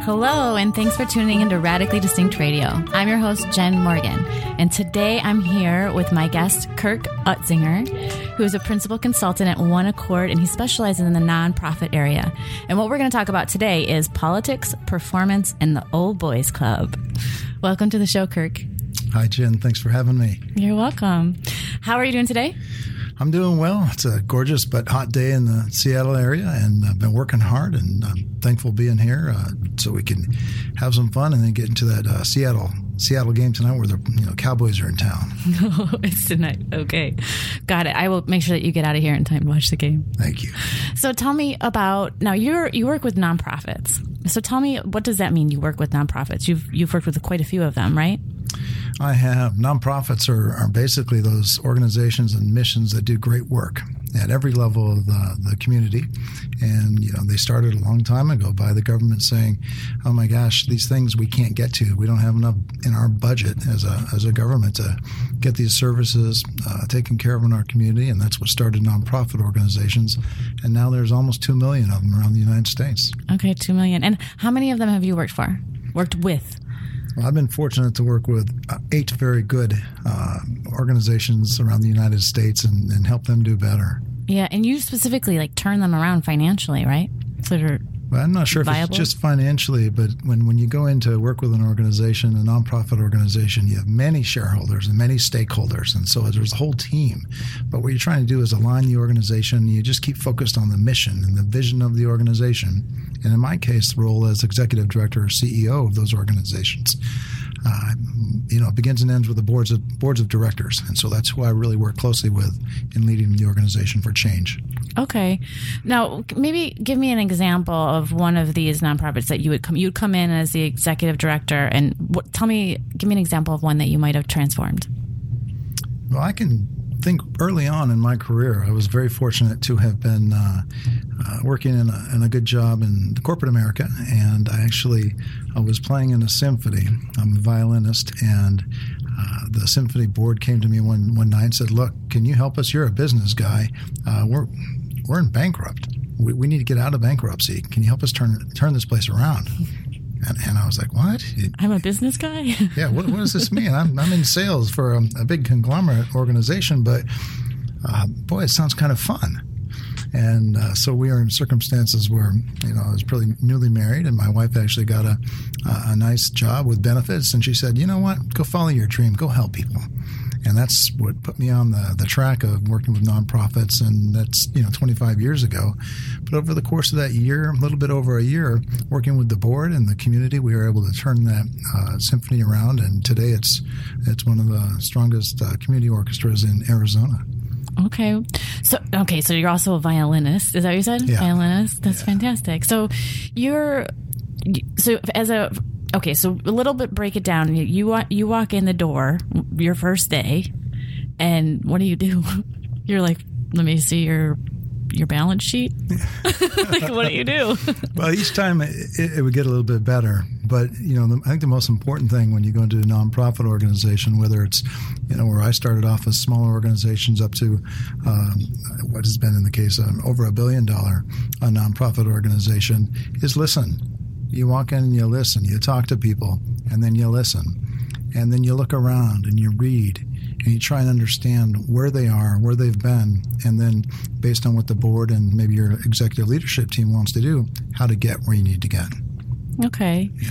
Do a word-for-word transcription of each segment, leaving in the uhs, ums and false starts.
Hello, and thanks for tuning into Radically Distinct Radio. I'm your host, Jen Morgan, and today I'm here with my guest, Kirk Utzinger, who is a principal consultant at One Accord, and he specializes in the nonprofit area. And what we're going to talk about today is politics, performance, and the Old Boys Club. Welcome to the show, Kirk. Hi, Jen. Thanks for having me. You're welcome. How are you doing today? I'm doing well. It's a gorgeous but hot day in the Seattle area, and I've been working hard, and I'm thankful being here uh, so we can have some fun and then get into that uh, Seattle Seattle game tonight where the you know Cowboys are in town. Oh, it's tonight. Okay. Got it. I will make sure that you get out of here in time to watch the game. Thank you. So tell me about, now you're you work with nonprofits. So tell me, what does that mean, you work with nonprofits? You've you've worked with quite a few of them, right? I have. Nonprofits are, are basically those organizations and missions that do great work at every level of the, the community. And, you know, they started a long time ago by the government saying, oh my gosh, these things we can't get to. We don't have enough in our budget as a as a government to get these services uh, taken care of in our community. And that's what started nonprofit organizations. And now there's almost two million of them around the United States. Okay, two million. And how many of them have you worked for, worked with? Well, I've been fortunate to work with uh, eight very good uh, organizations around the United States and, and help them do better. Yeah, and you specifically like turn them around financially, right? So they're well, I'm not sure viable? if it's just financially, but when, when you go in to work with an organization, a nonprofit organization, you have many shareholders and many stakeholders, and so there's a whole team. But what you're trying to do is align the organization. You just keep focused on the mission and the vision of the organization. And in my case, the role as executive director or C E O of those organizations, uh, you know, it begins and ends with the boards of boards of directors. And so that's who I really work closely with in leading the organization for change. Okay. Now, maybe give me an example of one of these nonprofits that you would come, you'd come in as the executive director, and what, tell me, give me an example of one that you might have transformed. Well, I can think early on in my career, I was very fortunate to have been uh, uh, working in a, in a good job in corporate America, and I actually I was playing in a symphony. I'm a violinist, and uh, the symphony board came to me one, one night and said, look, can you help us? You're a business guy. Uh, we're we're in bankrupt. We, we need to get out of bankruptcy. Can you help us turn turn this place around? And, and I was like, what? I'm a business guy? Yeah, what, what does this mean? I'm, I'm in sales for a, a big conglomerate organization, but uh, boy, it sounds kind of fun. And uh, so we are in circumstances where, you know, I was pretty newly married, and my wife actually got a, a nice job with benefits. And she said, you know what, go follow your dream, go help people. And that's what put me on the, the track of working with nonprofits, and that's, you know, twenty-five years ago. But over the course of that year, a little bit over a year, working with the board and the community, we were able to turn that uh, symphony around, and today it's it's one of the strongest uh, community orchestras in Arizona. Okay. So, okay, so you're also a violinist. Is that what you said? Yeah. Violinist? That's yeah. fantastic. So you're, so as a, okay, so a little bit break it down. You, you walk, you walk in the door your first day, and what do you do? You're like, let me see your your balance sheet. Like, what do you do? Well, each time it, it would get a little bit better. But, you know, the, I think the most important thing when you go into a nonprofit organization, whether it's, you know, where I started off as smaller organizations up to um, what has been in the case of over a billion dollar a nonprofit organization, is listen. You walk in and you listen. You talk to people, and then you listen. And then you look around and you read, and you try and understand where they are, where they've been, and then based on what the board and maybe your executive leadership team wants to do, how to get where you need to get. Okay. Yeah.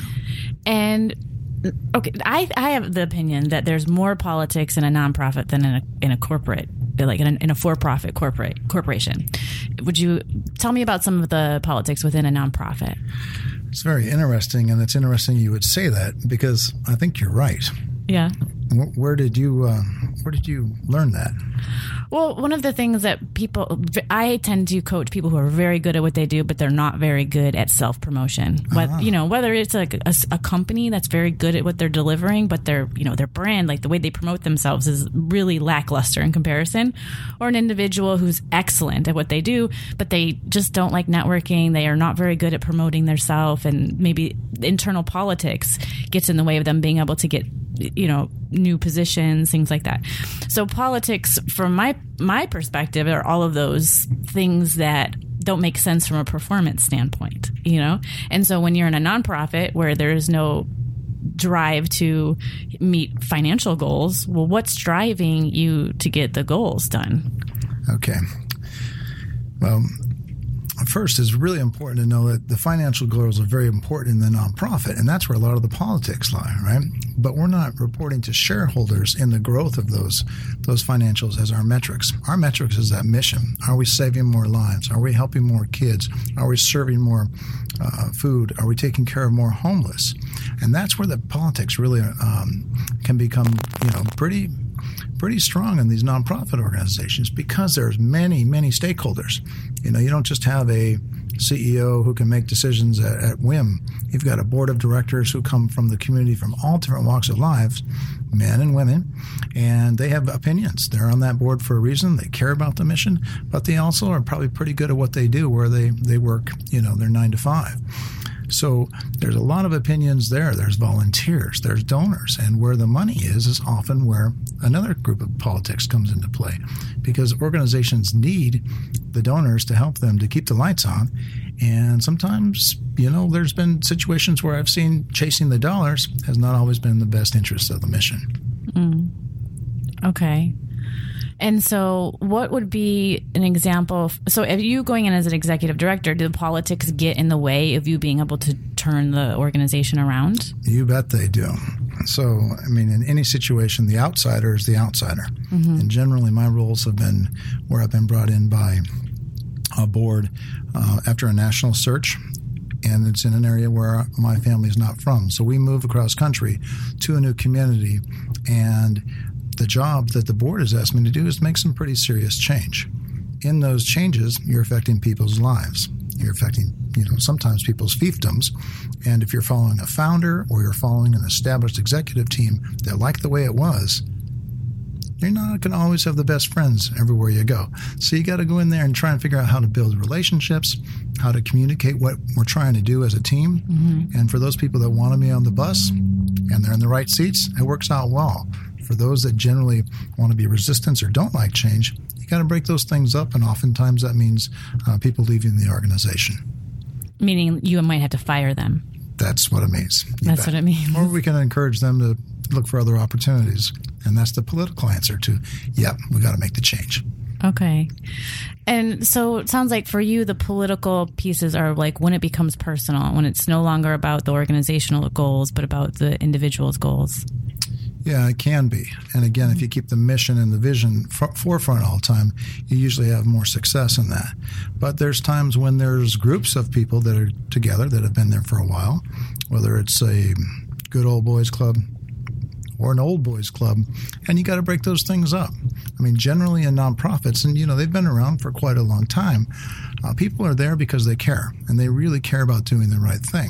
And okay, I, I have the opinion that there's more politics in a nonprofit than in a in a corporate, like in a, in a for-profit corporate corporation. Would you tell me about some of the politics within a nonprofit? It's very interesting, and it's interesting you would say that, because I think you're right. Yeah. Where, where did you uh, where did you learn that? Well, one of the things that people, I tend to coach people who are very good at what they do, but they're not very good at self-promotion. What, Uh-huh. you know, whether it's like a, a company that's very good at what they're delivering, but their, you know, their brand, like the way they promote themselves is really lackluster in comparison, or an individual who's excellent at what they do, but they just don't like networking. They are not very good at promoting themselves, and maybe internal politics gets in the way of them being able to get, you know, new positions, things like that. So politics, from my my perspective, are all of those things that don't make sense from a performance standpoint, you know? And so when you're in a nonprofit where there's no drive to meet financial goals, well, what's driving you to get the goals done? Okay. Well, first, it's really important to know that the financial goals are very important in the nonprofit, and that's where a lot of the politics lie, right? But we're not reporting to shareholders in the growth of those those financials as our metrics. Our metrics is that mission. Are we saving more lives? Are we helping more kids? Are we serving more uh, food? Are we taking care of more homeless? And that's where the politics really um, can become, you know, pretty pretty strong in these nonprofit organizations, because there's many, many stakeholders. You know, you don't just have a C E O who can make decisions at, at whim. You've got a board of directors who come from the community from all different walks of life, men and women, and they have opinions. They're on that board for a reason. They care about the mission, but they also are probably pretty good at what they do, where they, they work, you know, their nine to five. So there's a lot of opinions there. There's volunteers, there's donors, and where the money is is often where another group of politics comes into play, because organizations need the donors to help them to keep the lights on. And sometimes, you know, there's been situations where I've seen chasing the dollars has not always been in the best interest of the mission. Mm. Okay. And so what would be an example? Of, so if you going in as an executive director, do the politics get in the way of you being able to turn the organization around? You bet they do. So, I mean, in any situation, the outsider is the outsider. Mm-hmm. And generally my roles have been where I've been brought in by a board uh, after a national search, and it's in an area where my family is not from. So we move across country to a new community, and the job that the board has asked me to do is make some pretty serious change. In those changes, you're affecting people's lives. You're affecting, you know, sometimes people's fiefdoms. And if you're following a founder or you're following an established executive team that like the way it was, you're not going to always have the best friends everywhere you go. So you got to go in there and try and figure out how to build relationships, how to communicate what we're trying to do as a team. Mm-hmm. And for those people that want to be on the bus and they're in the right seats, it works out well. For those that generally want to be resistant or don't like change, you got to break those things up, and oftentimes that means uh, people leaving the organization. Meaning you might have to fire them. That's what it means. That's bet. what it means. Or we can encourage them to look for other opportunities, and that's the political answer to, yep, we got to make the change. Okay. And so it sounds like for you, the political pieces are like when it becomes personal, when it's no longer about the organizational goals, but about the individual's goals. Yeah, it can be. And again, if you keep the mission and the vision f- forefront all the time, you usually have more success in that. But there's times when there's groups of people that are together that have been there for a while, whether it's a good old boys club or an old boys club, and you got to break those things up. I mean, generally in nonprofits, and you know, they've been around for quite a long time, uh, people are there because they care, and they really care about doing the right thing.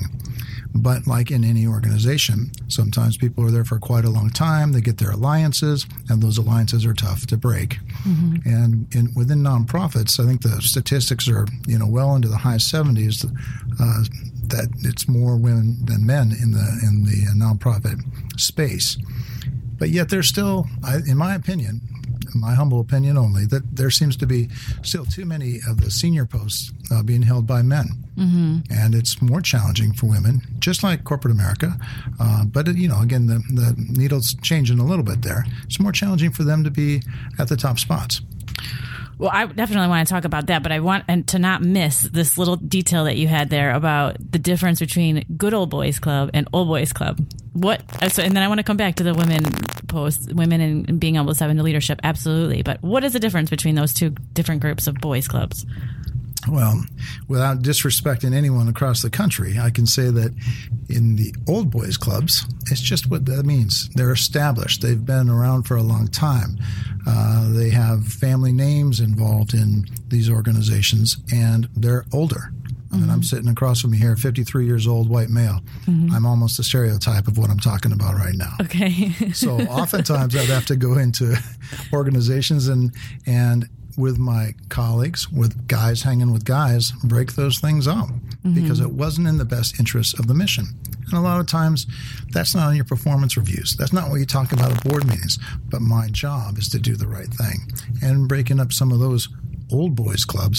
But like in any organization, sometimes people are there for quite a long time. They get their alliances, and those alliances are tough to break. Mm-hmm. And in, within nonprofits, I think the statistics are, you know, well into the high seventies uh, that it's more women than men in the in the nonprofit space. But yet there's still, I, in my opinion, my humble opinion only, that there seems to be still too many of the senior posts uh, being held by men. Mm-hmm. And it's more challenging for women, just like corporate America. Uh, but, you know, again, the, the needle's changing a little bit there. It's more challenging for them to be at the top spots. Well, I definitely want to talk about that, but I want and to not miss this little detail that you had there about the difference between good old boys club and old boys club. What? So, and then I want to come back to the women posts, women and, and being able to step into leadership. Absolutely. But what is the difference between those two different groups of boys clubs? Well, without disrespecting anyone across the country, I can say that in the old boys clubs, it's just what that means. They're established. They've been around for a long time. Uh, they have family names involved in these organizations, and they're older. I mean, mm-hmm. I'm sitting across from me here, fifty-three years old, white male. Mm-hmm. I'm almost a stereotype of what I'm talking about right now. Okay. So oftentimes I'd have to go into organizations and and with my colleagues, with guys hanging with guys, break those things up mm-hmm. because it wasn't in the best interest of the mission. And a lot of times that's not on your performance reviews. That's not what you talk about at board meetings. But my job is to do the right thing. And breaking up some of those old boys clubs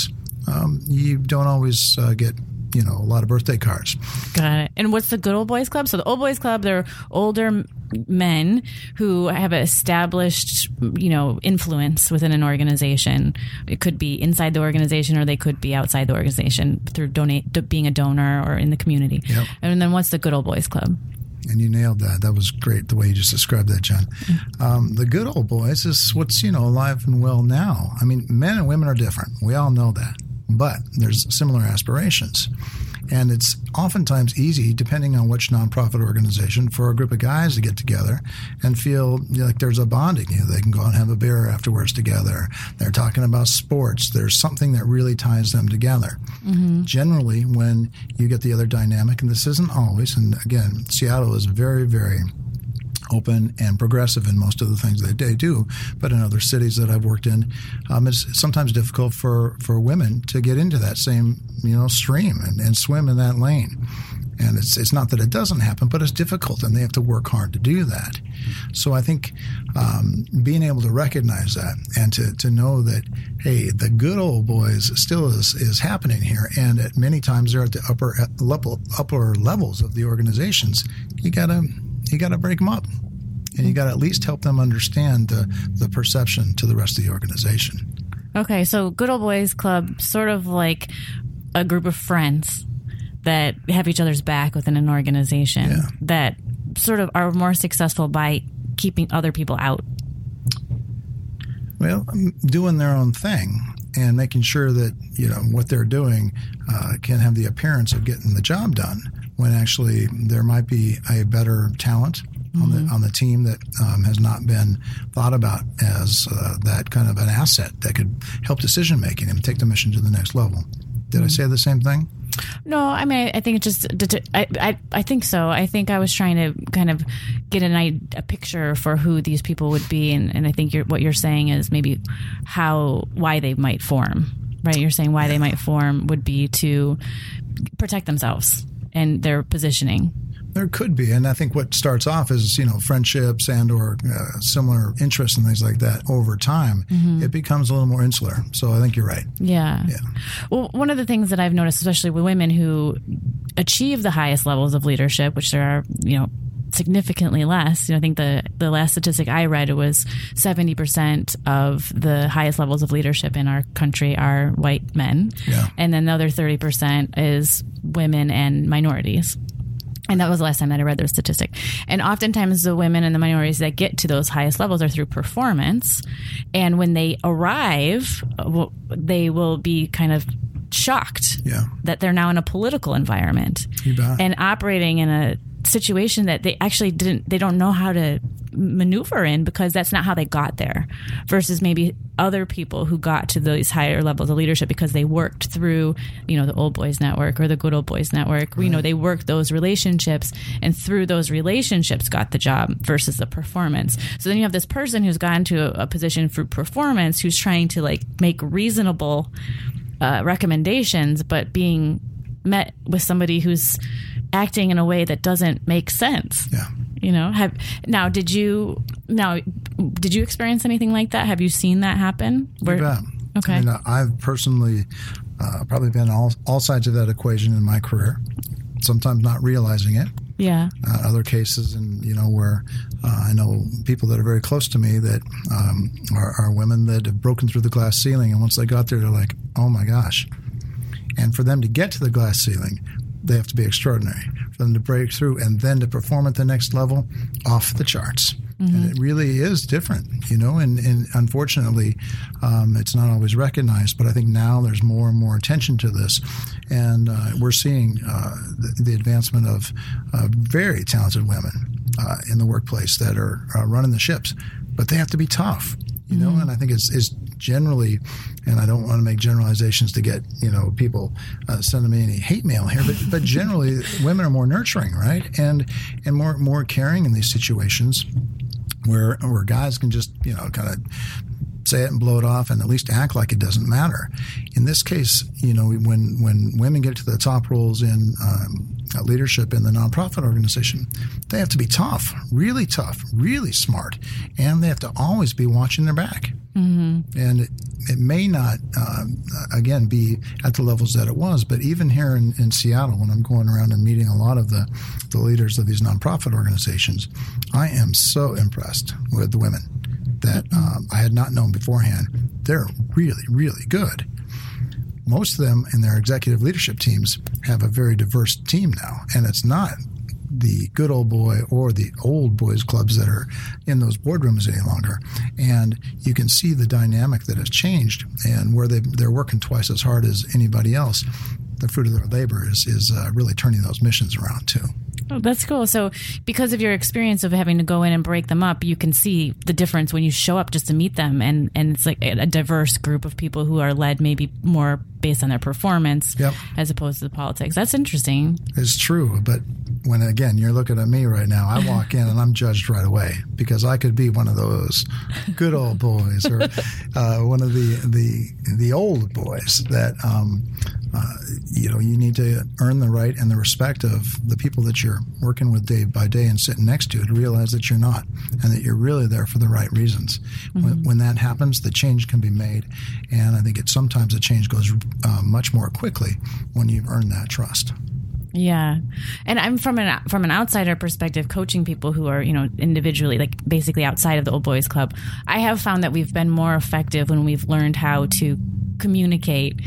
um, you don't always uh, get, you know, a lot of birthday cards. Got it. And what's the Good Old Boys Club? So the Old Boys Club, they're older men who have an established, you know, influence within an organization. It could be inside the organization, or they could be outside the organization through donate, being a donor or in the community. Yep. And then what's the Good Old Boys Club? And you nailed that. That was great, the way you just described that, Jen. Um, the Good Old Boys is what's, you know, alive and well now. I mean, men and women are different. We all know that. But there's similar aspirations. And it's oftentimes easy, depending on which nonprofit organization, for a group of guys to get together and feel like there's a bonding. You know, they can go out and have a beer afterwards together. They're talking about sports. There's something that really ties them together. Mm-hmm. Generally, when you get the other dynamic, and this isn't always, and again, Seattle is very, very open and progressive in most of the things that they do, but in other cities that I've worked in, um, it's sometimes difficult for, for women to get into that same, you know, stream and, and swim in that lane. And it's it's not that it doesn't happen, but it's difficult, and they have to work hard to do that. So I think um, being able to recognize that and to, to know that, hey, the good old boys still is, is happening here, and at many times they're at the upper at level, upper levels of the organizations, you gotta you gotta break them up. And you got to at least help them understand the, the perception to the rest of the organization. Okay, so Good Old Boys Club, sort of like a group of friends that have each other's back within an organization, yeah, that sort of are more successful by keeping other people out. Well, doing their own thing and making sure that, you know, what they're doing uh, can have the appearance of getting the job done, when actually there might be a better talent on the on the team that um, has not been thought about as uh, that kind of an asset that could help decision making and take the mission to the next level. Did mm-hmm. I say the same thing? No, I mean, I think it just, I, I, I think so. I think I was trying to kind of get an, a picture for who these people would be. And, and I think you're, what you're saying is maybe how, why they might form, right? You're saying why yeah. they might form would be to protect themselves and their positioning. There could be, and I think what starts off is, you know, friendships and or uh, similar interests and things like that. Over time, mm-hmm. it becomes a little more insular. So I think you're right. Yeah. Yeah. Well, one of the things that I've noticed, especially with women who achieve the highest levels of leadership, which there are, you know, significantly less. You know, I think the, the last statistic I read, it was seventy percent of the highest levels of leadership in our country are white men. Yeah. And then the other thirty percent is women and minorities. And that was the last time that I read their statistic. And oftentimes the women and the minorities that get to those highest levels are through performance. And when they arrive, they will be kind of shocked yeah. that they're now in a political environment and operating in a situation that they actually didn't, they don't know how to maneuver in, because that's not how they got there, versus maybe other people who got to those higher levels of leadership because they worked through, you know, the Old Boys Network or the Good Old Boys Network. Right. You know, they worked those relationships, and through those relationships got the job versus the performance. So then you have this person who's gotten to a, a position through performance, who's trying to like make reasonable uh, recommendations, but being met with somebody who's acting in a way that doesn't make sense. Yeah. You know, have now did you now did you experience anything like that? Have you seen that happen? Where, you bet. Okay. I mean, uh, I've personally uh, probably been all all sides of that equation in my career. Sometimes not realizing it. Yeah. Uh, other cases, and you know, where uh, I know people that are very close to me that um, are, are women that have broken through the glass ceiling, and once they got there, they're like, "Oh my gosh!" And for them to get to the glass ceiling, they have to be extraordinary. For them to break through and then to perform at the next level, off the charts. Mm-hmm. And it really is different, you know, and, and unfortunately, um, it's not always recognized, but I think now there's more and more attention to this. And uh, we're seeing uh, the, the advancement of uh, very talented women uh, in the workplace that are uh, running the ships, but they have to be tough. You know, mm-hmm. and I think it's, it's generally, and I don't want to make generalizations to get, you know, people uh, sending me any hate mail here, but, but generally women are more nurturing, right? And and more more caring in these situations where where guys can just, you know, kind of say it and blow it off and at least act like it doesn't matter. In this case, you know, when, when women get to the top roles in um, leadership in the nonprofit organization, they have to be tough, really tough, really smart, and they have to always be watching their back. Mm-hmm. And it, it may not, um, again, be at the levels that it was, but even here in, in Seattle, when I'm going around and meeting a lot of the, the leaders of these nonprofit organizations, I am so impressed with the women that um, I had not known beforehand. They're really, really good. Most of them in their executive leadership teams have a very diverse team now, and it's not the good old boy or the old boys clubs that are in those boardrooms any longer. And you can see the dynamic that has changed, and where they, they're working twice as hard as anybody else. The fruit of their labor is, is uh, really turning those missions around too. Oh, that's cool. So because of your experience of having to go in and break them up, you can see the difference when you show up just to meet them. And, and it's like a diverse group of people who are led maybe more based on their performance yep. as opposed to the politics. That's interesting. It's true. But when, again, you're looking at me right now, I walk in and I'm judged right away because I could be one of those good old boys or uh, one of the, the, the old boys that, um, uh, you know, you need to earn the right and the respect of the people that you're working with day by day and sitting next to to realize that you're not and that you're really there for the right reasons. Mm-hmm. When, when that happens, the change can be made. And I think it sometimes the change goes uh, much more quickly when you've earned that trust. Yeah. And I'm from an from an outsider perspective, coaching people who are, you know, individually, like basically outside of the Old Boys Club. I have found that we've been more effective when we've learned how to communicate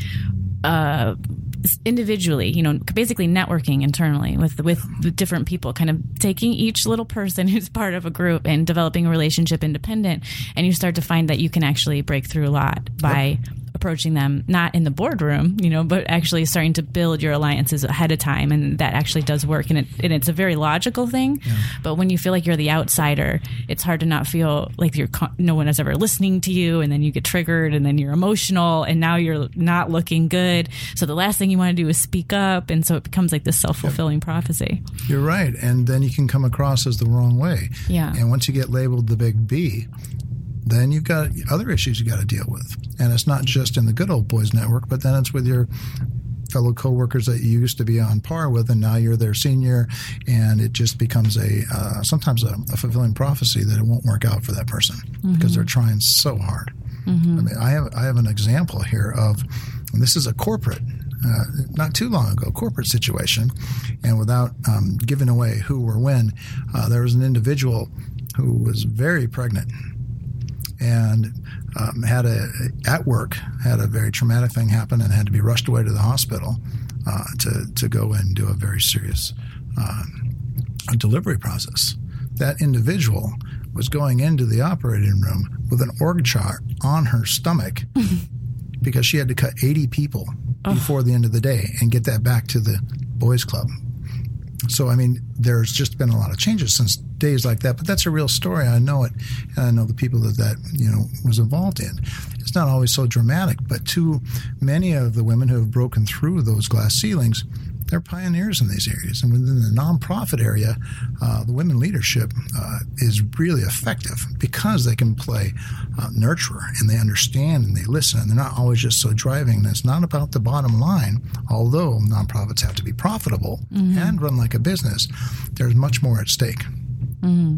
uh, individually, you know, basically networking internally with with the different people, kind of taking each little person who's part of a group and developing a relationship independent. And you start to find that you can actually break through a lot by yep. approaching them, not in the boardroom, you know, but actually starting to build your alliances ahead of time. And that actually does work. And, it, and it's a very logical thing. Yeah. But when you feel like you're the outsider, it's hard to not feel like you're no one is ever listening to you. And then you get triggered and then you're emotional and now you're not looking good. So the last thing you want to do is speak up. And so it becomes like this self-fulfilling yep. prophecy. You're right. And then you can come across as the wrong way. Yeah. And once you get labeled the big B, then you've got other issues you got to deal with. And it's not just in the good old boys network, but then it's with your fellow coworkers that you used to be on par with, and now you're their senior, and it just becomes a uh, sometimes a, a fulfilling prophecy that it won't work out for that person mm-hmm. because they're trying so hard. Mm-hmm. I mean, I have I have an example here of, and this is a corporate, uh, not too long ago, corporate situation, and without um, giving away who or when, uh, there was an individual who was very pregnant. And um, had a at work had a very traumatic thing happen and had to be rushed away to the hospital uh, to to go and do a very serious uh, delivery process. That individual was going into the operating room with an org chart on her stomach because she had to cut eighty people oh. before the end of the day and get that back to the boys club. So, I mean, there's just been a lot of changes since days like that, but that's a real story. I know it, and I know the people that that, you know, was involved in. It's not always so dramatic, but to many of the women who have broken through those glass ceilings, they're pioneers in these areas. And within the nonprofit area, uh, the women leadership uh, is really effective because they can play uh, nurturer, and they understand and they listen, and they're not always just so driving. And it's not about the bottom line, although nonprofits have to be profitable mm-hmm. and run like a business. There's much more at stake. Mm-hmm.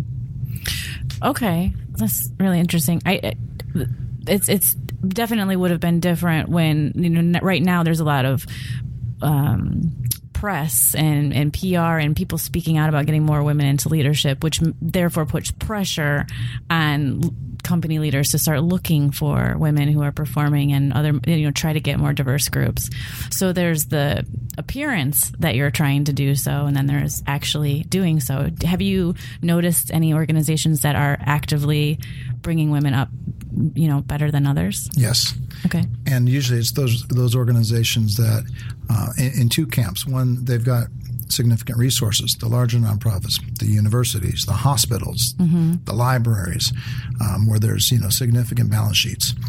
Okay, that's really interesting. I it's it's definitely would have been different when, you know, right now there's a lot of um, press and, and P R and people speaking out about getting more women into leadership, which m- therefore puts pressure on company leaders to start looking for women who are performing and other, you know, try to get more diverse groups. So there's the appearance that you're trying to do so, and then there's actually doing so. Have you noticed any organizations that are actively bringing women up, you know, better than others? Yes. Okay. And usually it's those those organizations that uh, in, in two camps. One, they've got significant resources, the larger nonprofits, the universities, the hospitals, mm-hmm. the libraries, um, where there's, you know, significant balance sheets.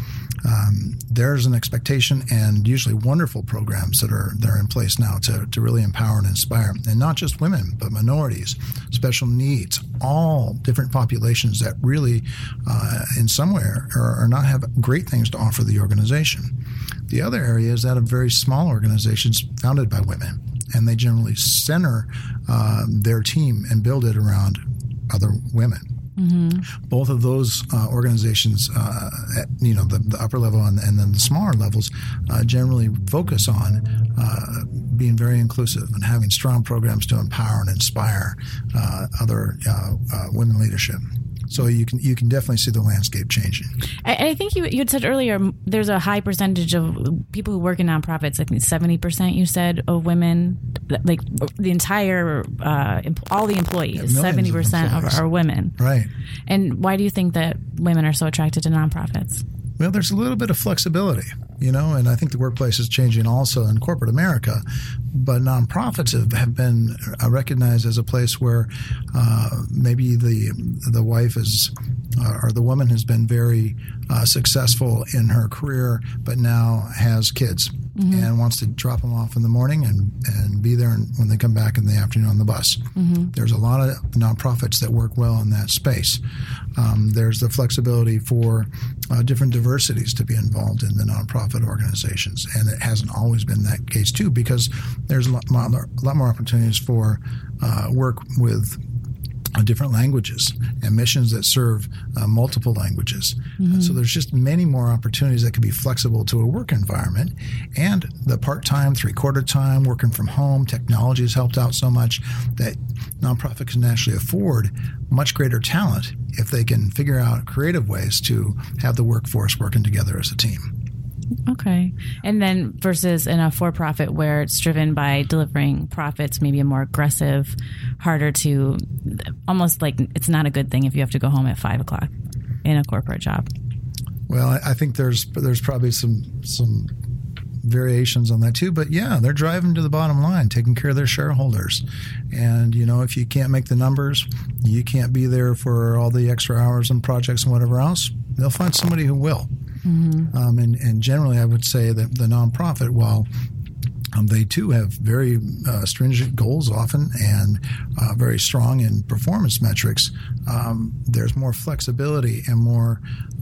um, there's an expectation and usually wonderful programs that are that are in place now to, to really empower and inspire, and not just women, but minorities, special needs, all different populations that really, uh, in some way, are, are not have great things to offer the organization. The other area is that of very small organizations founded by women, and they generally center uh, their team and build it around other women. Mm-hmm. Both of those uh, organizations, uh, at, you know, the, the upper level and, and then the smaller levels, uh, generally focus on uh, being very inclusive and having strong programs to empower and inspire uh, other uh, uh, women leadership. So you can you can definitely see the landscape changing. I, I think you you had said earlier there's a high percentage of people who work in nonprofits. I think seventy percent you said of women, like the entire uh, all the employees, seventy yeah, percent of, are women. Right. And why do you think that women are so attracted to nonprofits? Well, there's a little bit of flexibility, you know, and I think the workplace is changing also in corporate America. But nonprofits have, have been recognized as a place where uh, maybe the the wife is uh, or the woman has been very uh, successful in her career, but now has kids mm-hmm. and wants to drop them off in the morning and, and be there when they come back in the afternoon on the bus. Mm-hmm. There's a lot of nonprofits that work well in that space. Um, there's the flexibility for uh, different diversities to be involved in the nonprofit organizations, and it hasn't always been that case too, because there's a lot more, a lot more opportunities for uh, work with uh, different languages and missions that serve uh, multiple languages. Mm-hmm. So there's just many more opportunities that can be flexible to a work environment. And the part-time, three-quarter time, working from home, technology has helped out so much that nonprofits can actually afford much greater talent if they can figure out creative ways to have the workforce working together as a team. Okay. And then versus in a for-profit where it's driven by delivering profits, maybe a more aggressive, harder to, almost like it's not a good thing if you have to go home at five o'clock in a corporate job. Well, I, I think there's there's probably some some variations on that too. But yeah, they're driving to the bottom line, taking care of their shareholders. And, you know, if you can't make the numbers, you can't be there for all the extra hours and projects and whatever else, they'll find somebody who will. Mm-hmm. Um, and, and generally, I would say that the nonprofit, while um, they too have very uh, stringent goals often and uh, very strong in performance metrics, um, there's more flexibility and more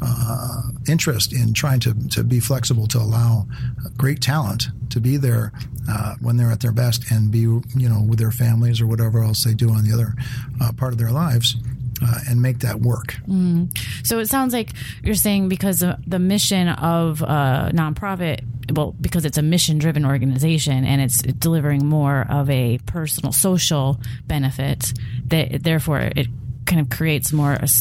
uh, interest in trying to, to be flexible to allow great talent to be there uh, when they're at their best and be, you know, with their families or whatever else they do on the other uh, part of their lives. Uh, and make that work. Mm. So it sounds like you're saying because of the mission of a nonprofit, well, because it's a mission-driven organization and it's delivering more of a personal, social benefit, that therefore it kind of creates more a,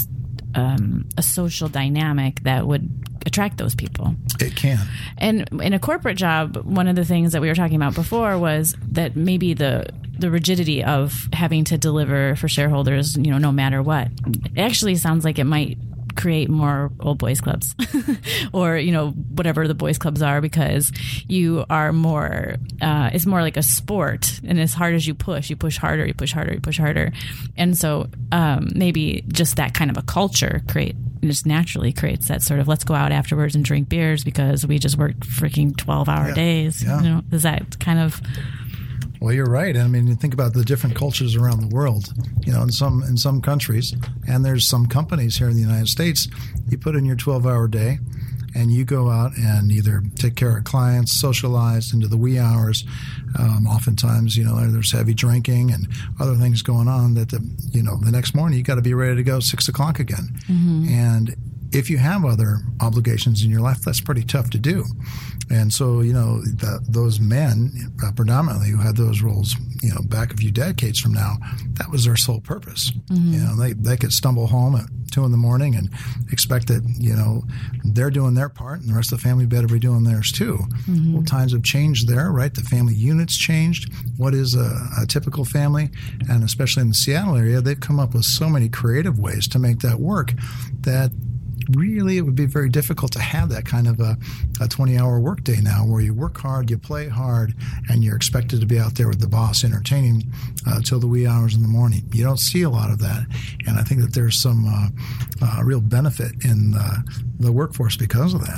um, a social dynamic that would attract those people. It can. And in a corporate job, one of the things that we were talking about before was that maybe the the rigidity of having to deliver for shareholders, you know, no matter what. It actually sounds like it might create more old boys clubs or, you know, whatever the boys clubs are, because you are more, uh, it's more like a sport. And as hard as you push, you push harder, you push harder, you push harder. And so um, maybe just that kind of a culture create just naturally creates that sort of let's go out afterwards and drink beers because we just worked freaking twelve hour yeah. days. Yeah. You know, is that kind of... Well, you're right. I mean, you think about the different cultures around the world, you know, in some in some countries, and there's some companies here in the United States, you put in your twelve-hour day, and you go out and either take care of clients, socialize into the wee hours. Um, oftentimes, you know, there's heavy drinking and other things going on that, the, you know, the next morning you got to be ready to go six o'clock again. Mm-hmm. And if you have other obligations in your life, that's pretty tough to do. And so, you know, the, those men uh, predominantly who had those roles, you know, back a few decades from now, that was their sole purpose. Mm-hmm. You know, they, they could stumble home at two in the morning and expect that, you know, they're doing their part and the rest of the family better be doing theirs too. Mm-hmm. Well, times have changed there, right? The family units changed. What is a, a typical family? And especially in the Seattle area, they've come up with so many creative ways to make that work that really it would be very difficult to have that kind of a, a twenty-hour workday now where you work hard, you play hard, and you're expected to be out there with the boss entertaining uh, till the wee hours in the morning. You don't see a lot of that, and I think that there's some uh, uh, real benefit in the, the workforce because of that.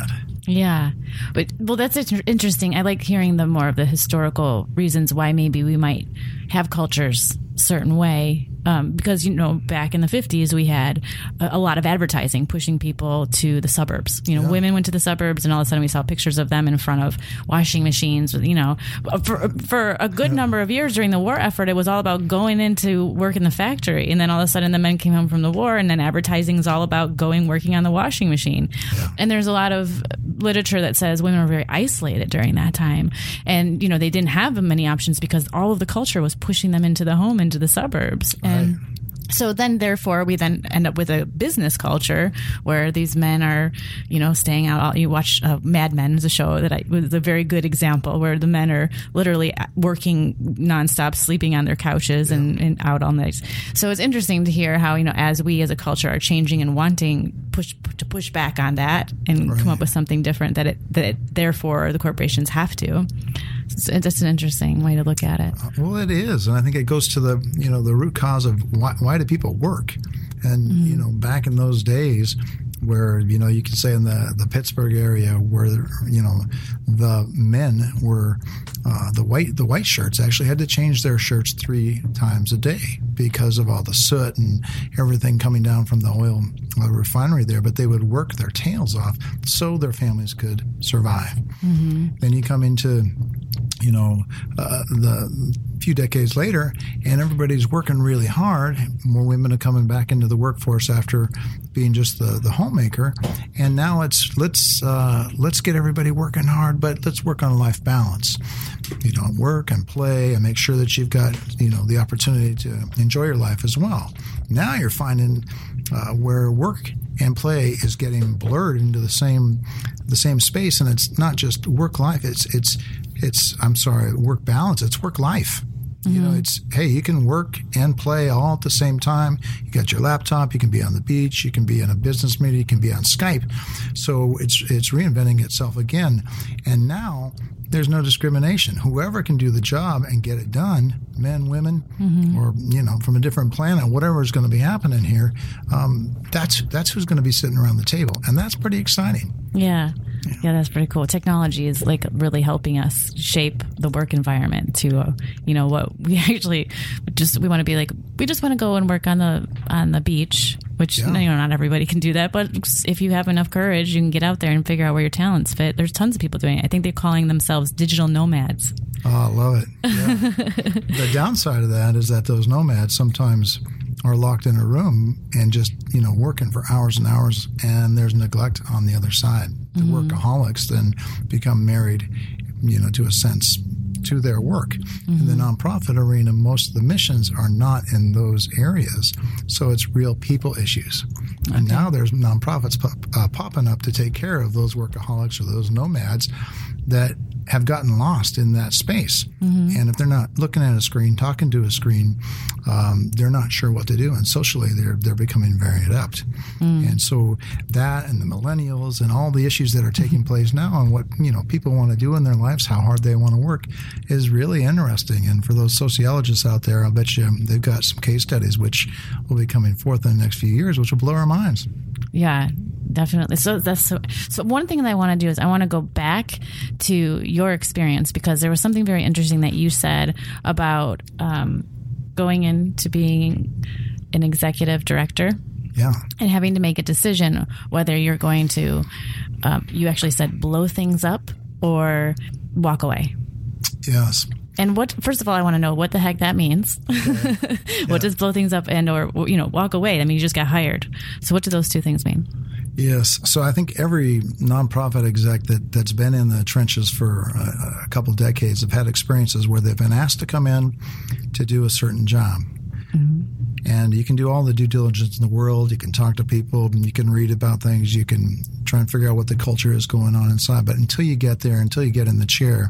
Yeah. But, well, that's interesting. I like hearing the more of the historical reasons why maybe we might have cultures a certain way. Um, because, you know, back in the fifties, we had a, a lot of advertising pushing people to the suburbs. You know, yeah. Women went to the suburbs, and all of a sudden we saw pictures of them in front of washing machines. You know, for for a good yeah. number of years during the war effort, it was all about going into work in the factory. And then all of a sudden the men came home from the war, and then advertising is all about going working on the washing machine. Yeah. And there's a lot of literature that says women were very isolated during that time. And, you know, they didn't have many options because all of the culture was pushing them into the home, into the suburbs. Right. And so then, therefore, we then end up with a business culture where these men are, you know, staying out. All, you watch uh, Mad Men is a show that I, was a very good example where the men are literally working nonstop, sleeping on their couches yeah. and, and out all night. So it's interesting to hear how, you know, as we as a culture are changing and wanting push to push back on that and right. come up with something different, that it that it, therefore the corporations have to. So it's an interesting way to look at it. Well, it is, and I think it goes to the you know the root cause of why, why do people work, and mm-hmm. you know back in those days where you know you could say in the, the Pittsburgh area where you know the men were uh, the white the white shirts actually had to change their shirts three times a day because of all the soot and everything coming down from the oil uh, refinery there, but they would work their tails off so their families could survive. Mm-hmm. Then you come into you know, uh, the few decades later, and everybody's working really hard. More women are coming back into the workforce after being just the, the homemaker, and now it's let's uh, let's get everybody working hard, but let's work on a life balance. You know, work and play, and make sure that you've got you know the opportunity to enjoy your life as well. Now you're finding uh, where work and play is getting blurred into the same the same space, and it's not just work life. It's it's it's I'm sorry, work balance. It's work life. Mm-hmm. You know, it's hey, you can work and play all at the same time. You got your laptop. You can be on the beach. You can be in a business meeting. You can be on Skype. So it's it's reinventing itself again, and now there's no discrimination. Whoever can do the job and get it done, men, women, mm-hmm. or you know, from a different planet, whatever is going to be happening here, um, that's that's who's going to be sitting around the table, and that's pretty exciting. Yeah. yeah, yeah, that's pretty cool. Technology is like really helping us shape the work environment to, uh, you know, what we actually just we want to be like. We just want to go and work on the on the beach. Which, yeah. you know, not everybody can do that. But if you have enough courage, you can get out there and figure out where your talents fit. There's tons of people doing it. I think they're calling themselves digital nomads. Oh, I love it. Yeah. The downside of that is that those nomads sometimes are locked in a room and just, you know, working for hours and hours, and there's neglect on the other side. The mm-hmm. workaholics then become married, you know, to a sense, to their work. Mm-hmm. In the nonprofit arena, most of the missions are not in those areas. So it's real people issues. Okay. And now there's nonprofits pop, uh, popping up to take care of those workaholics or those nomads that have gotten lost in that space. Mm-hmm. And if they're not looking at a screen, talking to a screen, um, they're not sure what to do. And socially, they're they're becoming very adept. Mm. And so that and the millennials and all the issues that are taking place now and what you know people want to do in their lives, how hard they want to work, is really interesting. And for those sociologists out there, I'll bet you they've got some case studies which will be coming forth in the next few years, which will blow our minds. Yeah, definitely. So that's so, so one thing that I want to do is I want to go back to your experience, because there was something very interesting that you said about um, going into being an executive director. Yeah. And having to make a decision whether you're going to, um, you actually said blow things up or walk away. Yes. And what, first of all, I want to know what the heck that means. Okay. What yeah. does blow things up and or, you know, walk away? I mean, you just got hired. So what do those two things mean? Yes. So I think every nonprofit exec that, that's been in the trenches for a, a couple decades have had experiences where they've been asked to come in to do a certain job. Mm-hmm. And you can do all the due diligence in the world. You can talk to people and you can read about things. You can try and figure out what the culture is going on inside. But until you get there, until you get in the chair,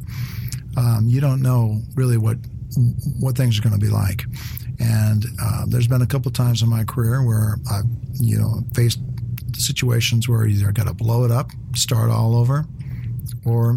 um, you don't know really what what things are going to be like. And uh, there's been a couple of times in my career where I've, you know, faced situations where you either got to blow it up, start all over, or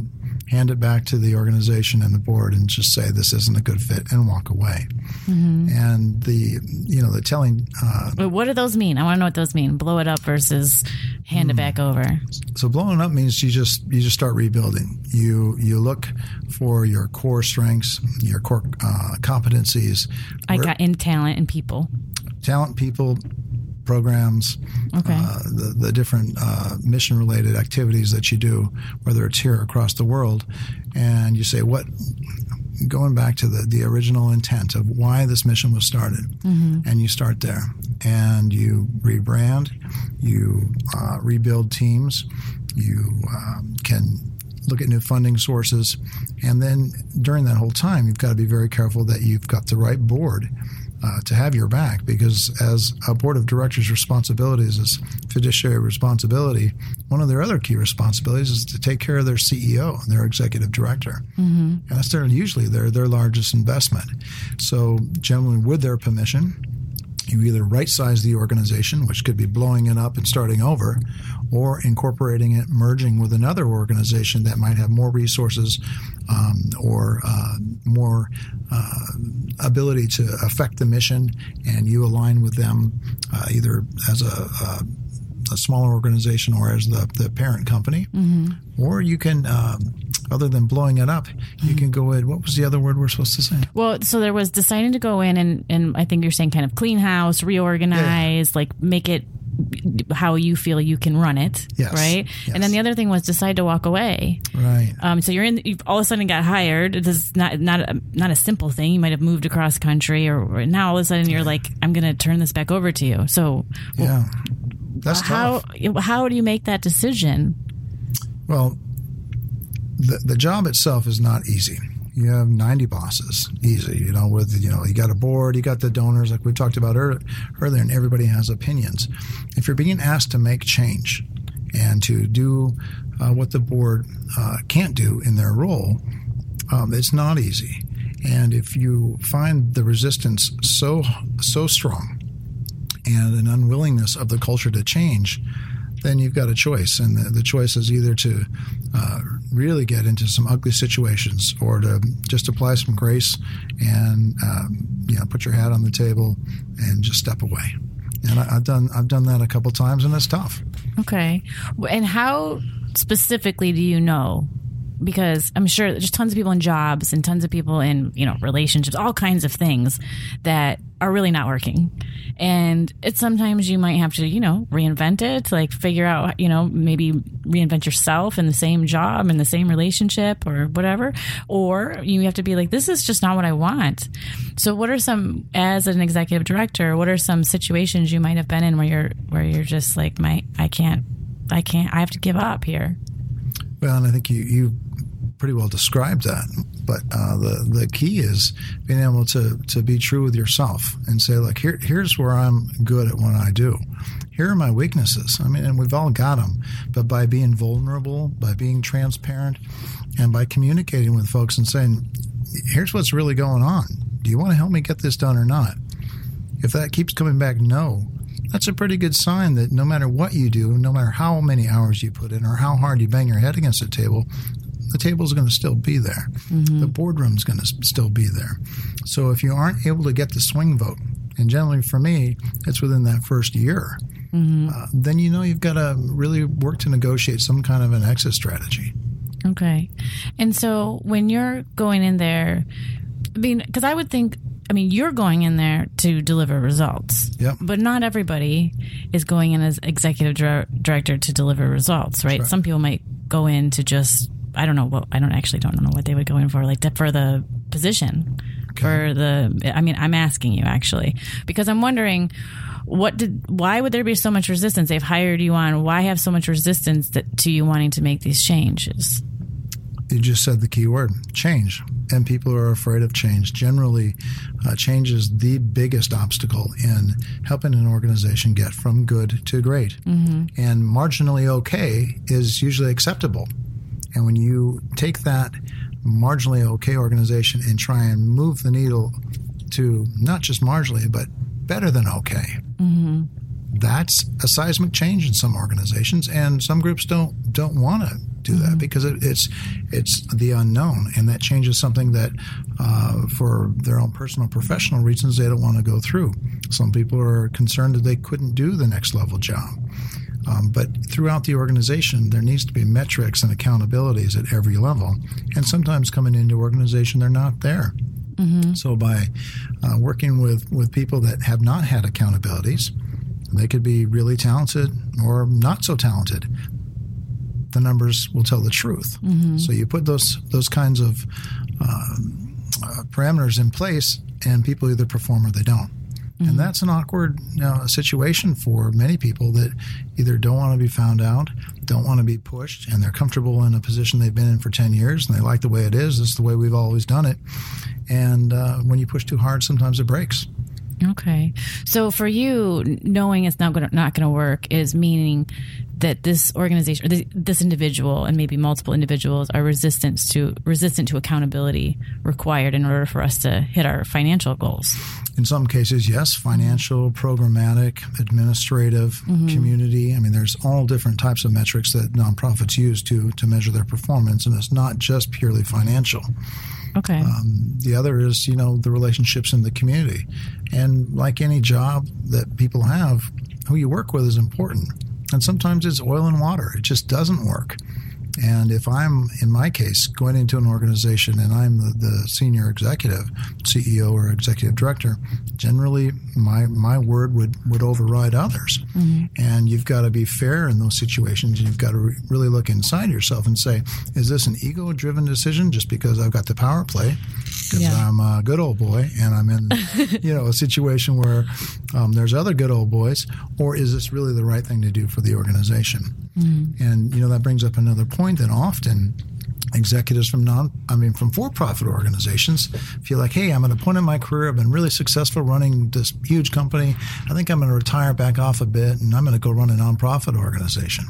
hand it back to the organization and the board and just say this isn't a good fit and walk away. Mm-hmm. And the, you know, the telling... Uh, but what do those mean? I want to know what those mean. Blow it up versus hand mm, it back over. So blowing up means you just you just start rebuilding. You you look for your core strengths, your core uh, competencies. I got in talent and people. Talent, people, programs, okay. uh, the, the different uh, mission-related activities that you do, whether it's here or across the world. And you say, what... going back to the, the original intent of why this mission was started, mm-hmm. and you start there. And you rebrand, you uh, rebuild teams, you um, can look at new funding sources, and then during that whole time, you've got to be very careful that you've got the right board uh, to have your back, because as a board of directors' responsibilities is fiduciary responsibility, one of their other key responsibilities is to take care of their C E O, their executive director. Mm-hmm. And that's their, usually their, their largest investment. So generally with their permission, you either right-size the organization, which could be blowing it up and starting over, or incorporating it, merging with another organization that might have more resources um, or uh, more uh, ability to affect the mission, and you align with them uh, either as a, a, a smaller organization or as the, the parent company. Mm-hmm. Or you can... Um, other than blowing it up, you can go in. What was the other word we're supposed to say? Well, so there was deciding to go in and, and I think you're saying kind of clean house, reorganize, yeah. like make it how you feel you can run it, yes. right? Yes. And then the other thing was decide to walk away. Right. Um, so you're in. You've all of a sudden got hired. This is not not a, not a simple thing. You might have moved across country, or, or now all of a sudden you're like, I'm going to turn this back over to you. So yeah, that's how tough. How do you make that decision? Well. The, the job itself is not easy. You have ninety bosses, easy. You know, with you know, you got a board, you got the donors, like we talked about earlier, and everybody has opinions. If you're being asked to make change and to do uh, what the board uh, can't do in their role, um, it's not easy. And if you find the resistance so so strong and an unwillingness of the culture to change, then you've got a choice. And the, the choice is either to uh, really get into some ugly situations or to just apply some grace and um, you know, put your hat on the table and just step away. And I, I've done I've done that a couple times, and it's tough. Okay. And how specifically do you know? Because I'm sure there's tons of people in jobs and tons of people in, you know, relationships, all kinds of things that are really not working. And it's sometimes you might have to, you know, reinvent it, like figure out, you know, maybe reinvent yourself in the same job, in the same relationship or whatever. Or you have to be like, this is just not what I want. So what are some, as an executive director, what are some situations you might have been in where you're, where you're just like, my, I can't, I can't, I have to give up here? Well, and I think you, you pretty well described that. But uh, the the key is being able to to be true with yourself and say, like, here here's where I'm good at what I do. Here are my weaknesses. I mean, and we've all got them. But by being vulnerable, by being transparent, and by communicating with folks and saying, here's what's really going on. Do you want to help me get this done or not? If that keeps coming back no, that's a pretty good sign that no matter what you do, no matter how many hours you put in or how hard you bang your head against the table, the table is going to still be there. Mm-hmm. The boardroom is going to still be there. So if you aren't able to get the swing vote, and generally for me, it's within that first year, mm-hmm. uh, then you know you've got to really work to negotiate some kind of an exit strategy. Okay. And so when you're going in there, I mean, because I would think, I mean, you're going in there to deliver results. Yep. But not everybody is going in as executive dir- director to deliver results, right? right? Some people might go in to just, I don't know what, I don't actually don't know what they would go in for, like to, for the position. Okay. For the, I mean, I'm asking you actually, because I'm wondering, what did, why would there be so much resistance? They've hired you on. Why have so much resistance that, to you wanting to make these changes? You just said the key word, change. And people are afraid of change. Generally, uh, change is the biggest obstacle in helping an organization get from good to great. Mm-hmm. And marginally okay is usually acceptable. And when you take that marginally okay organization and try and move the needle to not just marginally, but better than okay, mm-hmm. that's a seismic change in some organizations, and some groups don't don't want to do that mm-hmm. because it, it's it's the unknown, and that changes something that uh, for their own personal professional reasons they don't want to go through. Some people are concerned that they couldn't do the next level job. Um, but throughout the organization, there needs to be metrics and accountabilities at every level. And sometimes coming into organization, they're not there. Mm-hmm. So by uh, working with, with people that have not had accountabilities, they could be really talented or not so talented. The numbers will tell the truth. Mm-hmm. So you put those those kinds of uh, uh, parameters in place, and people either perform or they don't. Mm-hmm. And that's an awkward you know, situation for many people that either don't want to be found out, don't want to be pushed, and they're comfortable in a position they've been in for ten years, and they like the way it is. This is the way we've always done it. And uh, when you push too hard, sometimes it breaks. Okay. So for you, knowing it's not going to, not going to work is meaning that this organization, or this, this individual, and maybe multiple individuals are resistant to resistant to accountability required in order for us to hit our financial goals. In some cases, yes, financial, programmatic, administrative, mm-hmm. community. I mean, there's all different types of metrics that nonprofits use to to measure their performance, and it's not just purely financial. Okay. Um, the other is, you know, the relationships in the community. And like any job that people have, who you work with is important. And sometimes it's oil and water. It just doesn't work. And if I'm, in my case, going into an organization and I'm the, the senior executive, C E O or executive director, generally my my word would, would override others. Mm-hmm. And you've got to be fair in those situations. You've got to re- really look inside yourself and say, is this an ego-driven decision just because I've got the power play? Because yeah. I'm a good old boy and I'm in you know, a situation where um, there's other good old boys, or is this really the right thing to do for the organization? Mm-hmm. And, you know, that brings up another point that often executives from non, I mean, from for-profit organizations feel like, hey, I'm at a point in my career, I've been really successful running this huge company. I think I'm going to retire back off a bit and I'm going to go run a nonprofit organization.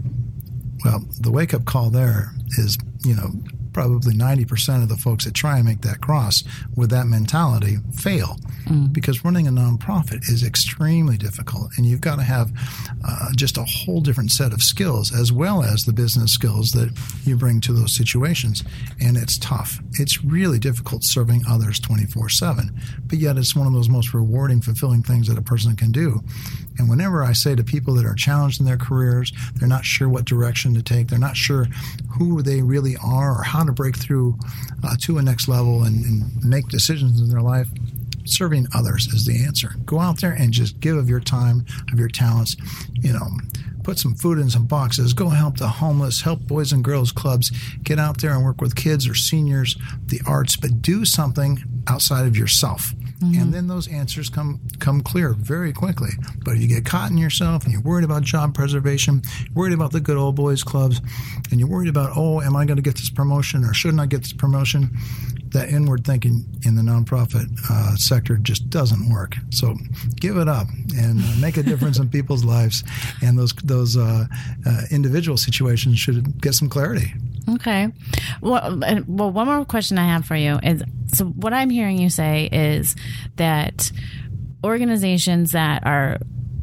Well, the wake-up call there is, you know, probably ninety percent of the folks that try and make that cross with that mentality fail mm. because running a nonprofit is extremely difficult, and you've got to have uh, just a whole different set of skills as well as the business skills that you bring to those situations, and it's tough. It's really difficult serving others twenty-four seven, but yet it's one of those most rewarding, fulfilling things that a person can do. And whenever I say to people that are challenged in their careers, they're not sure what direction to take, they're not sure who they really are or how to break through uh, to a next level and, and make decisions in their life, serving others is the answer. Go out there and just give of your time, of your talents, you know, put some food in some boxes, go help the homeless, help boys and girls clubs, get out there and work with kids or seniors, the arts, but do something outside of yourself. Mm-hmm. And then those answers come come clear very quickly. But if you get caught in yourself and you're worried about job preservation, you're worried about the good old boys clubs, and you're worried about, oh, am I going to get this promotion or shouldn't I get this promotion? That inward thinking in the nonprofit uh, sector just doesn't work. So give it up and uh, make a difference in people's lives. And those those uh, uh, individual situations should get some clarity. Okay. Well, well, one more question I have for you is, so what I'm hearing you say is that organizations that are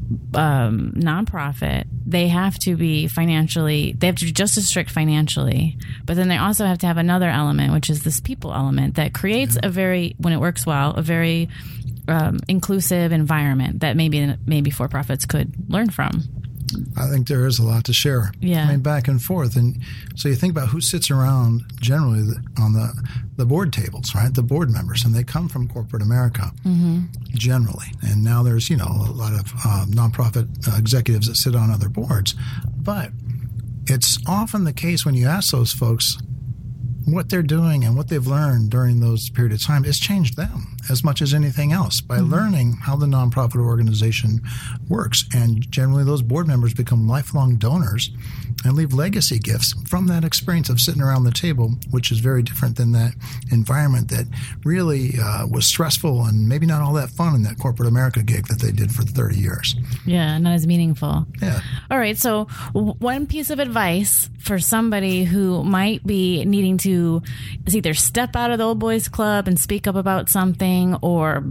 um, nonprofit, they have to be financially, they have to be just as strict financially, but then they also have to have another element, which is this people element that creates yeah. a very, when it works well, a very um, inclusive environment that maybe maybe for-profits could learn from. I think there is a lot to share. Yeah. I mean, back and forth. And so you think about who sits around generally on the, the board tables, right? The board members, and they come from corporate America mm-hmm. generally. And now there's, you know, a lot of uh, nonprofit uh, executives that sit on other boards. But it's often the case when you ask those folks what they're doing and what they've learned during those period of time, it's changed them as much as anything else by mm-hmm. learning how the nonprofit organization works. And generally those board members become lifelong donors and leave legacy gifts from that experience of sitting around the table, which is very different than that environment that really uh, was stressful and maybe not all that fun in that corporate America gig that they did for thirty years. Yeah, not as meaningful. Yeah. All right, so one piece of advice for somebody who might be needing to is either step out of the old boys club and speak up about something, or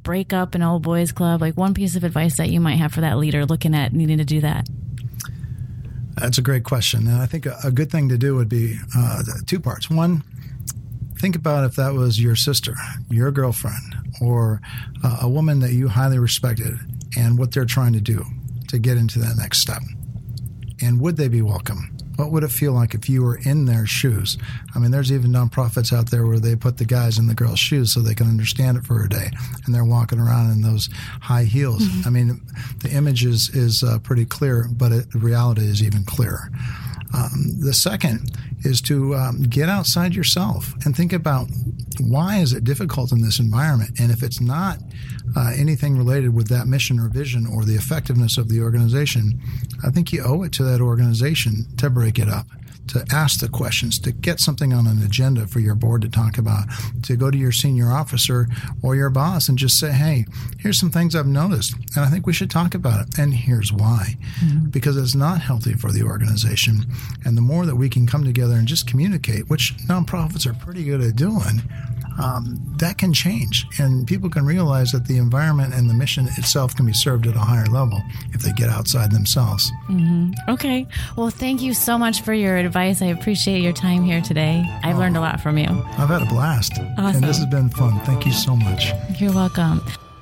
break up an old boys club? Like one piece of advice that you might have for that leader looking at needing to do that. That's a great question. And I think a, a good thing to do would be uh, two parts. One, think about if that was your sister, your girlfriend, or uh, a woman that you highly respected and what they're trying to do to get into that next step. And would they be welcome? What would it feel like if you were in their shoes? I mean, there's even nonprofits out there where they put the guys in the girls' shoes so they can understand it for a day, and they're walking around in those high heels. Mm-hmm. I mean, the image is, is uh, pretty clear, but it, the reality is even clearer. Um, the second is to um, get outside yourself and think about why is it difficult in this environment? And if it's not uh, anything related with that mission or vision or the effectiveness of the organization, I think you owe it to that organization to break it up, to ask the questions, to get something on an agenda for your board to talk about, to go to your senior officer or your boss and just say, hey, here's some things I've noticed, and I think we should talk about it, and here's why. Mm-hmm. Because it's not healthy for the organization. And the more that we can come together and just communicate, which nonprofits are pretty good at doing, um, that can change. And people can realize that the environment and the mission itself can be served at a higher level if they get outside themselves. Mm-hmm. Okay. Well, thank you so much for your advice. I appreciate your time here today. I've oh, learned a lot from you. I've had a blast. Awesome. And this has been fun. Thank you so much. You're welcome.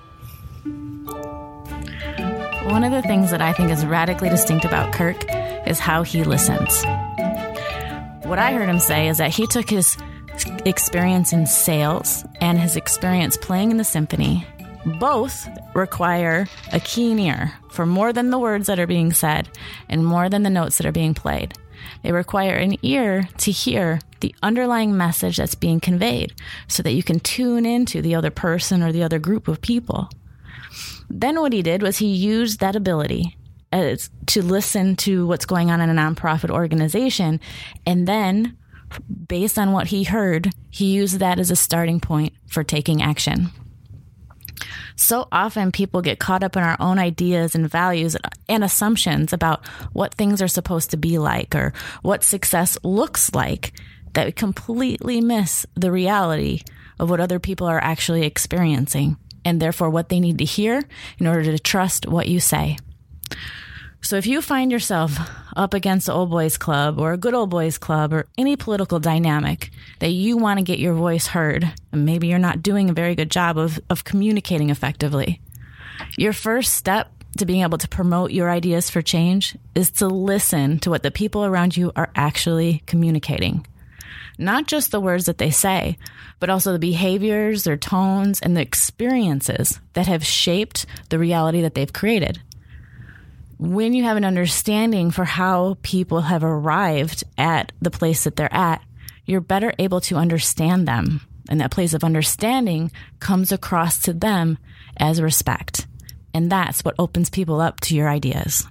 One of the things that I think is radically distinct about Kirk is how he listens. What I heard him say is that he took his experience in sales and his experience playing in the symphony. Both require a keen ear for more than the words that are being said and more than the notes that are being played. They require an ear to hear the underlying message that's being conveyed so that you can tune into the other person or the other group of people. Then what he did was he used that ability as, to listen to what's going on in a nonprofit organization, and then based on what he heard, he used that as a starting point for taking action. So often people get caught up in our own ideas and values and assumptions about what things are supposed to be like or what success looks like that we completely miss the reality of what other people are actually experiencing and therefore what they need to hear in order to trust what you say. So if you find yourself up against the old boys club or a good old boys club or any political dynamic that you want to get your voice heard, and maybe you're not doing a very good job of, of communicating effectively, your first step to being able to promote your ideas for change is to listen to what the people around you are actually communicating. Not just the words that they say, but also the behaviors, their tones, and the experiences that have shaped the reality that they've created. When you have an understanding for how people have arrived at the place that they're at, you're better able to understand them. And that place of understanding comes across to them as respect. And that's what opens people up to your ideas.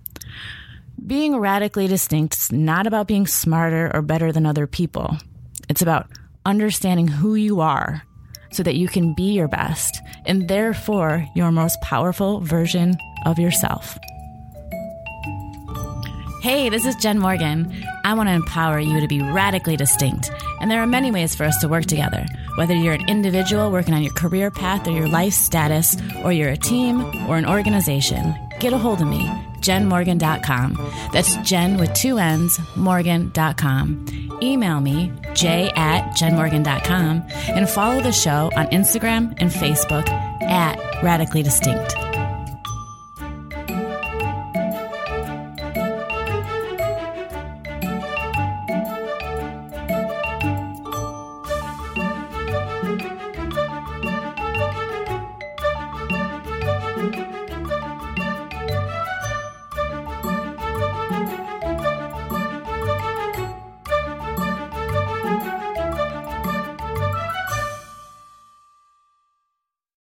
Being radically distinct is not about being smarter or better than other people. It's about understanding who you are so that you can be your best and therefore your most powerful version of yourself. Hey, this is Jen Morgan. I want to empower you to be radically distinct. And there are many ways for us to work together. Whether you're an individual working on your career path or your life status, or you're a team or an organization, get a hold of me, jen morgan dot com. That's Jen with two N's, morgan dot com. Email me, j at jen morgan dot com, and follow the show on Instagram and Facebook at Radically Distinct.